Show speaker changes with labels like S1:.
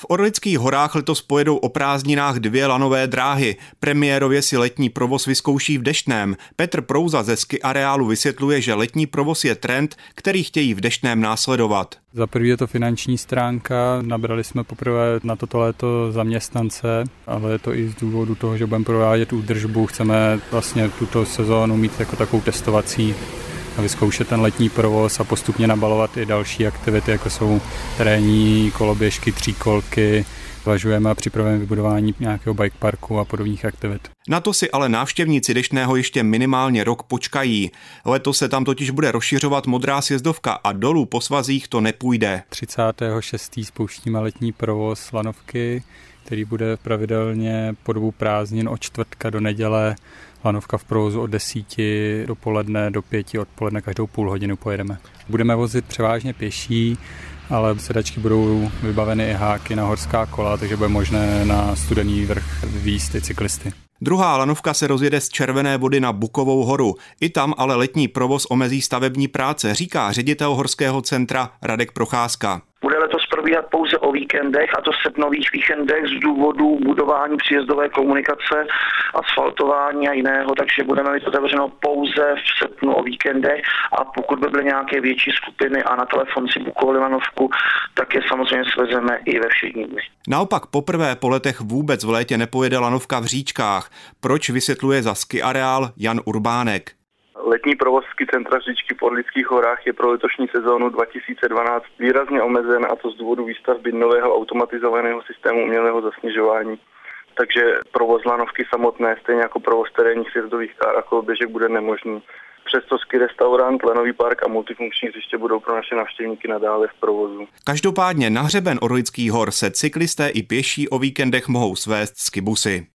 S1: V Orlických horách letos pojedou o prázdninách 2 lanové dráhy. Premiérově si letní provoz vyzkouší v Deštném. Petr Prouza ze ski areálu vysvětluje, že letní provoz je trend, který chtějí v Deštném následovat.
S2: Za první je to finanční stránka, nabrali jsme poprvé na toto léto zaměstnance, ale je to i z důvodu toho, že budeme provádět údržbu, chceme vlastně tuto sezónu mít jako takovou testovací a vyzkoušet ten letní provoz a postupně nabalovat i další aktivity, jako jsou terénní koloběžky, tříkolky. Zvažujeme a připravujeme vybudování nějakého bike parku a podobných aktivit.
S1: Na to si ale návštěvníci Deštného ještě minimálně rok počkají. Letos se tam totiž bude rozšiřovat modrá sjezdovka a dolů po svazích to nepůjde.
S2: 36. spouštíme letní provoz lanovky, který bude pravidelně po dobu prázdnin od čtvrtka do neděle. Lanovka v provozu od 10 dopoledne do 5 odpoledne, každou půl hodinu pojedeme. Budeme vozit převážně pěší, ale sedačky budou vybaveny i háky na horská kola, takže bude možné na Studený vrch vyjíst i cyklisty.
S1: Druhá lanovka se rozjede z Červené Vody na Bukovou horu. I tam ale letní provoz omezí stavební práce, říká ředitel horského centra Radek Procházka.
S3: Bude letos probíhat pouze o víkendech, a to srpnových víkendech z důvodu budování příjezdové komunikace, asfaltování a jiného, takže budeme mít otevřeno pouze v srpnu o víkendech a pokud by byly nějaké větší skupiny a na telefon si bukovali lanovku, tak je samozřejmě svezeme i ve všední dny.
S1: Naopak poprvé po letech vůbec v létě nepojede lanovka v Říčkách. Proč, vysvětluje za ski areál Jan Urbánek.
S4: Letní provoz ski centra Říčky v Orlických horách je pro letošní sezónu 2012 výrazně omezen, a to z důvodu výstavby nového automatizovaného systému umělého zasněžování. Takže provoz lanovky samotné, stejně jako provoz terénních sjezdových kár a koloběžek, bude nemožný. Přesto ski restaurant, lenový park a multifunkční hřiště budou pro naše návštěvníky nadále v provozu.
S1: Každopádně na hřeben Orlických hor se cyklisté i pěší o víkendech mohou svést skibusy.